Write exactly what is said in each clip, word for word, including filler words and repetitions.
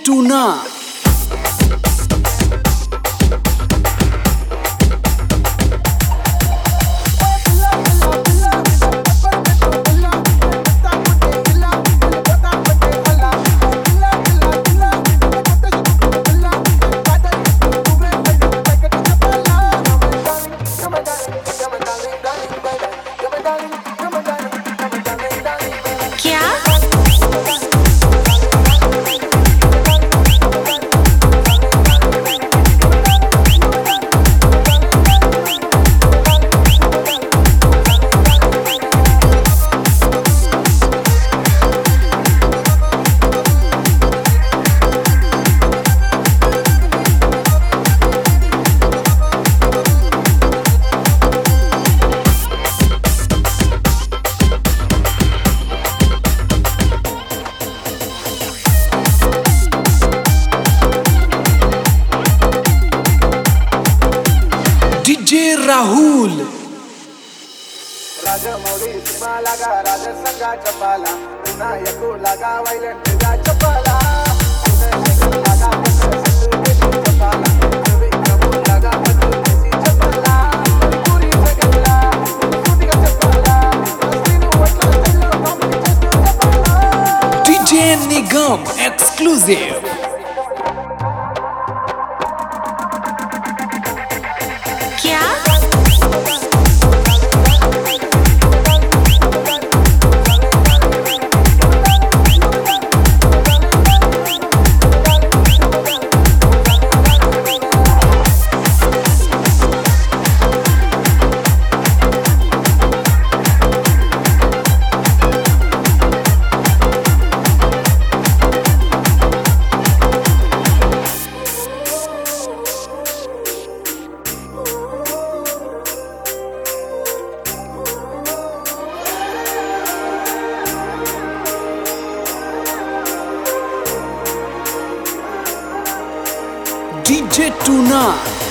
Tuna. D J Rahul. Rajamouli सीमा लगा राज संगा चपाला विनायक लगा वायलेंट गा चपाला विनायक लगा चपाला विक्रम लगा मधुसी चपाला पूरी सगला पूरी चपाला तीनों वटला चलो हम चपाला D J Nigam exclusive. D J Tuna.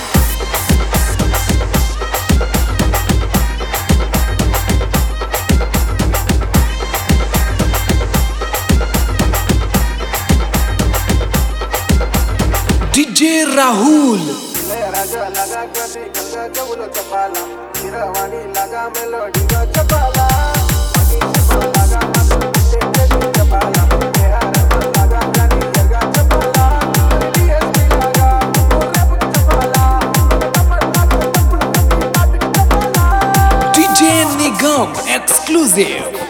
D J Rahul. राजा लगा कभी गंगा जमुना चपाला हीरावानी लगा मेलोडी गा चपाला लगा मधुसी चपाला बिहार लगा गानी लगा चपाला डीएसपी लगा रैप चपाला D J Nigam exclusive.